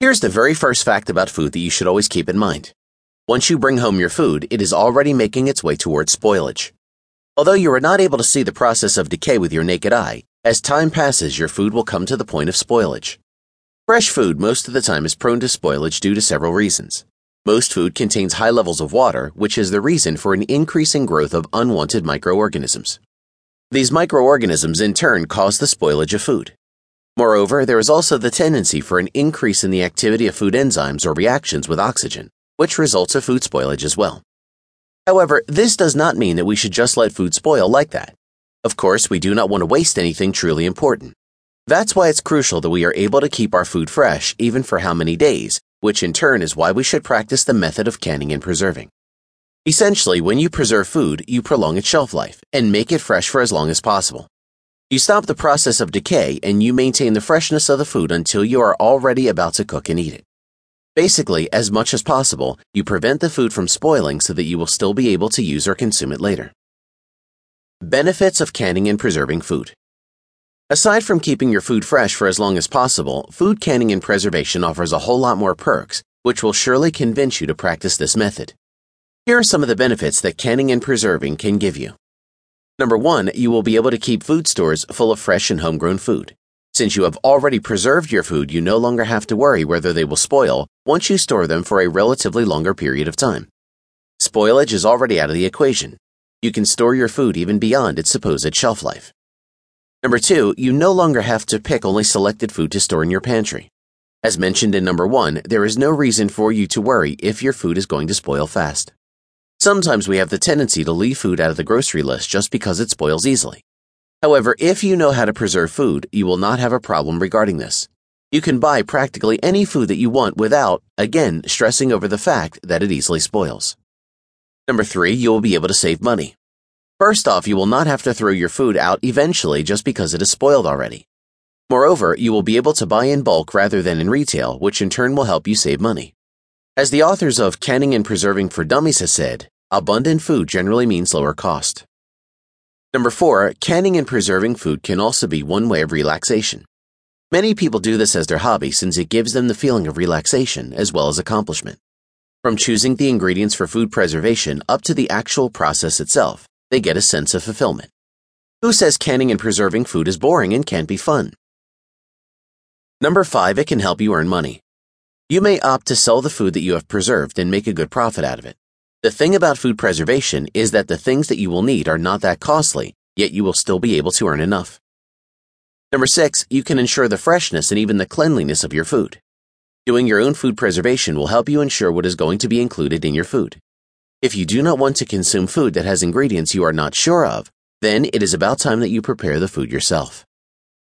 Here's the very first fact about food that you should always keep in mind. Once you bring home your food, it is already making its way towards spoilage. Although you are not able to see the process of decay with your naked eye, as time passes, your food will come to the point of spoilage. Fresh food most of the time is prone to spoilage due to several reasons. Most food contains high levels of water, which is the reason for an increasing growth of unwanted microorganisms. These microorganisms in turn cause the spoilage of food. Moreover, there is also the tendency for an increase in the activity of food enzymes or reactions with oxygen, which results in food spoilage as well. However, this does not mean that we should just let food spoil like that. Of course, we do not want to waste anything truly important. That's why it's crucial that we are able to keep our food fresh even for how many days, which in turn is why we should practice the method of canning and preserving. Essentially, when you preserve food, you prolong its shelf life and make it fresh for as long as possible. You stop the process of decay and you maintain the freshness of the food until you are already about to cook and eat it. Basically, as much as possible, you prevent the food from spoiling so that you will still be able to use or consume it later. Benefits of canning and preserving food. Aside from keeping your food fresh for as long as possible, food canning and preservation offers a whole lot more perks, which will surely convince you to practice this method. Here are some of the benefits that canning and preserving can give you. Number 1, you will be able to keep food stores full of fresh and homegrown food. Since you have already preserved your food, you no longer have to worry whether they will spoil once you store them for a relatively longer period of time. Spoilage is already out of the equation. You can store your food even beyond its supposed shelf life. Number 2, you no longer have to pick only selected food to store in your pantry. As mentioned in number 1, there is no reason for you to worry if your food is going to spoil fast. Sometimes we have the tendency to leave food out of the grocery list just because it spoils easily. However, if you know how to preserve food, you will not have a problem regarding this. You can buy practically any food that you want without, again, stressing over the fact that it easily spoils. Number 3, you will be able to save money. First off, you will not have to throw your food out eventually just because it is spoiled already. Moreover, you will be able to buy in bulk rather than in retail, which in turn will help you save money. As the authors of Canning and Preserving for Dummies has said, abundant food generally means lower cost. Number 4, canning and preserving food can also be one way of relaxation. Many people do this as their hobby since it gives them the feeling of relaxation as well as accomplishment. From choosing the ingredients for food preservation up to the actual process itself, they get a sense of fulfillment. Who says canning and preserving food is boring and can't be fun? Number 5, it can help you earn money. You may opt to sell the food that you have preserved and make a good profit out of it. The thing about food preservation is that the things that you will need are not that costly, yet you will still be able to earn enough. Number 6, you can ensure the freshness and even the cleanliness of your food. Doing your own food preservation will help you ensure what is going to be included in your food. If you do not want to consume food that has ingredients you are not sure of, then it is about time that you prepare the food yourself.